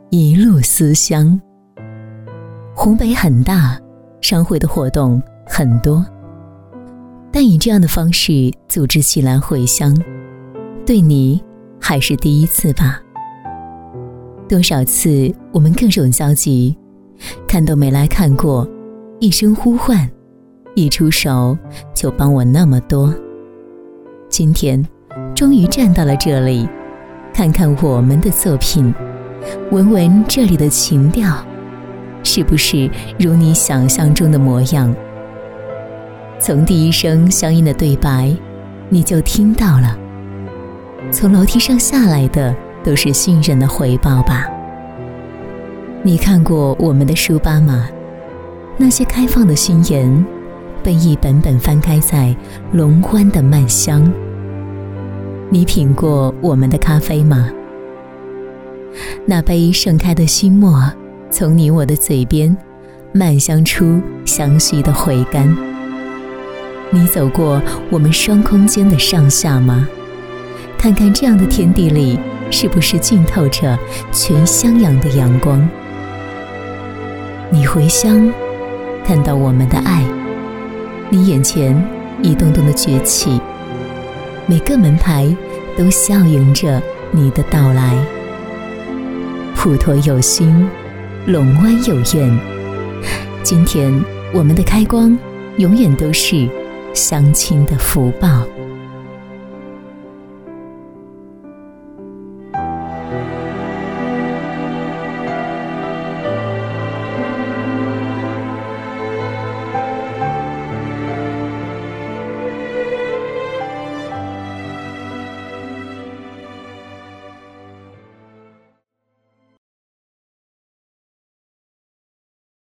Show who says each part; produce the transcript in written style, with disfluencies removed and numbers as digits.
Speaker 1: 一路思乡。湖北很大，商会的活动很多，但以这样的方式组织起来回乡，对你还是第一次吧。多少次我们各种交集，看都没来看过，一声呼唤，一出手就帮我那么多。今天终于站到了这里，看看我们的作品，闻闻这里的情调，是不是如你想象中的模样？从第一声相应的对白，你就听到了。从楼梯上下来的都是信任的回报吧。你看过我们的书吧吗？那些开放的心言，被一本本翻开在龙湾的漫香。你品过我们的咖啡吗？那杯盛开的心墨，从你我的嘴边漫香出相惜的回甘。你走过我们双空间的上下吗？看看这样的天地里，是不是浸透着全襄阳的阳光？你回乡，看到我们的爱，你眼前一栋栋的崛起，每个门牌都效应着你的到来。普陀有心，龙湾有愿。今天我们的开光永远都是乡亲的福报。